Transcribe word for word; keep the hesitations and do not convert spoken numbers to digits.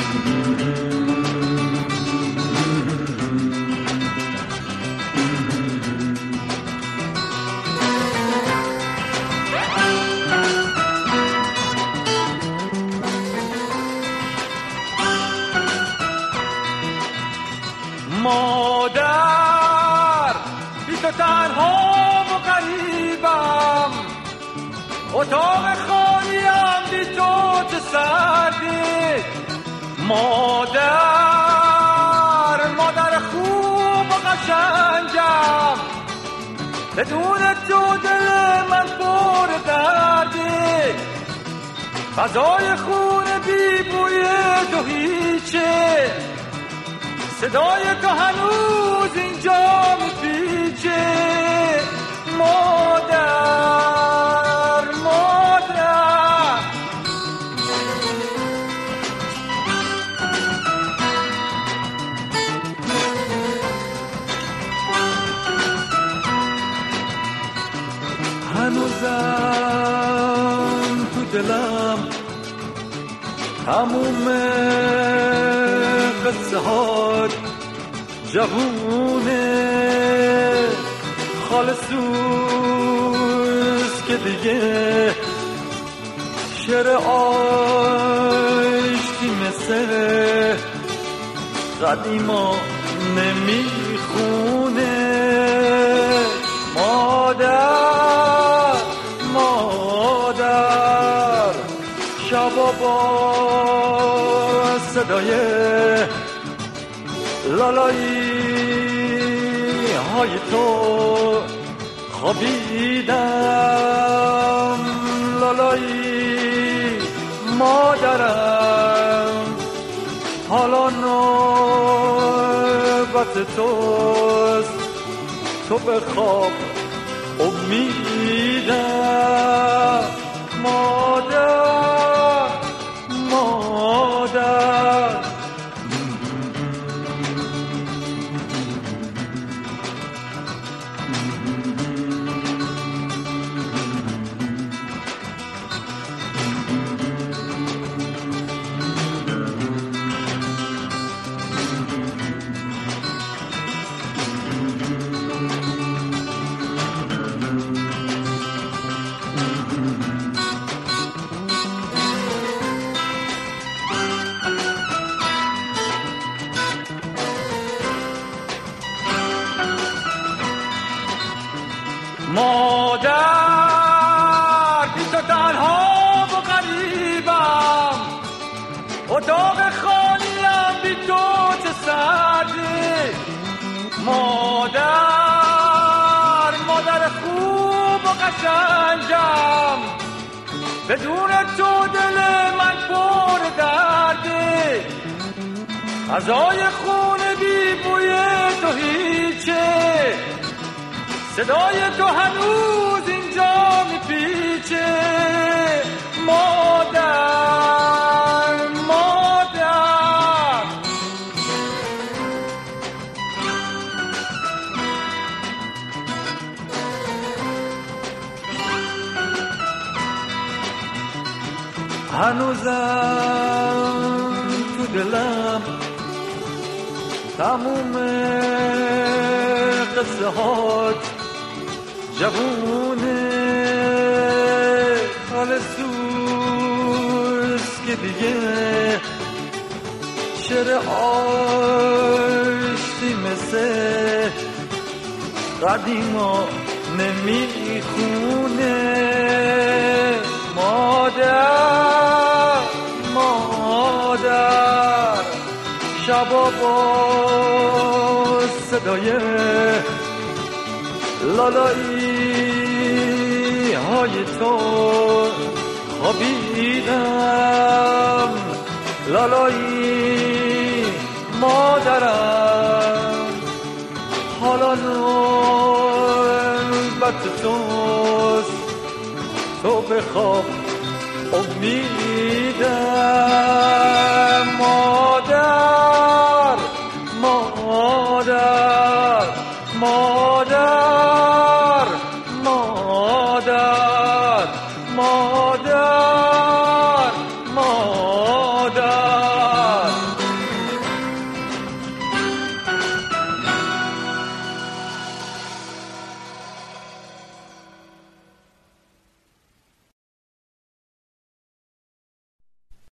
مادر بی تو تنها و غریبم، اتاق خالیم بی تو چه سردی. مادر مادر خوب و قشنگم، بدون تو دل من پر دردی. غذای خونه بی بوی تو هیچه، صدای تو هنوز اینجا میپیچه. مادر مادر هنوزم تو دلم تموم قصه هات جوونه، خالصوز که دیگه شعر آشتی مثل قدیما نمیخونه. مادر مادر شبا با صدای لالایی های تو خوابیدم. لالایی مادرم، حالا نوبت توست، تو به خواب امیدم. مادر مادر مادر بی تو تنها و غریبم، اتاق خالیم بی تو چه سردی. مادر مادر خوب و قشنگم، بدون تو دل من پر دردی. غذای خونه بی بوی تو هیچه، صدای تو هنوز اینجا میپیچه. مادر مادر هنوزم تو دلم تموم قصه هات جوونه، خالصوز که دیگه شعر آشتی مثل قدیما نمیخونه. مادر مادر شبا با صدای لالایی های تو خوابیدم. لالایی مادرم، حالا نوبت توست، تو بخواب امید